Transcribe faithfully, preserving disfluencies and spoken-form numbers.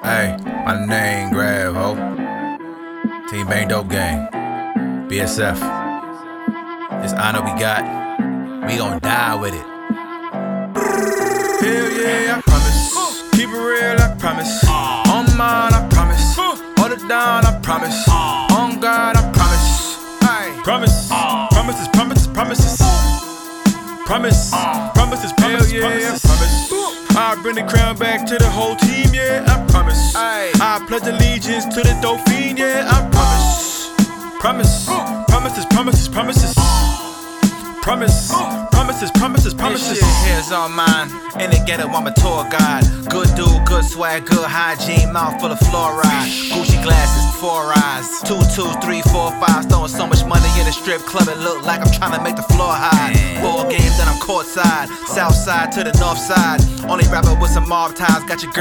Hey, my name Grab, ho. Team Bang Dope Gang. B S F. This honor we got, we gon' die with it. Hell yeah, I promise. Keep it real, I promise. On mine, I promise. Hold it down, I promise. On God, I promise. Hey, promise. Promises, promises, promises. Promise. Promises, promises, promises. Promise. I bring the crown back to the whole team, yeah, I promise. I pledge allegiance to the Dauphin, yeah, I promise. Promise. Promises, promises, promises. Promise. Promises, promises, promises. This shit here's all mine. In the ghetto, I'm a tour guide. Good dude, good swag, good hygiene. Mouth full of fluoride. Gucci glasses, four eyes. Two, two, three, four, five. Throwing so much money in the strip club, it look like I'm trying to make the floor high. Four games, then I'm courtside. South side to the north side. Only rapper with some mob ties. Got your girl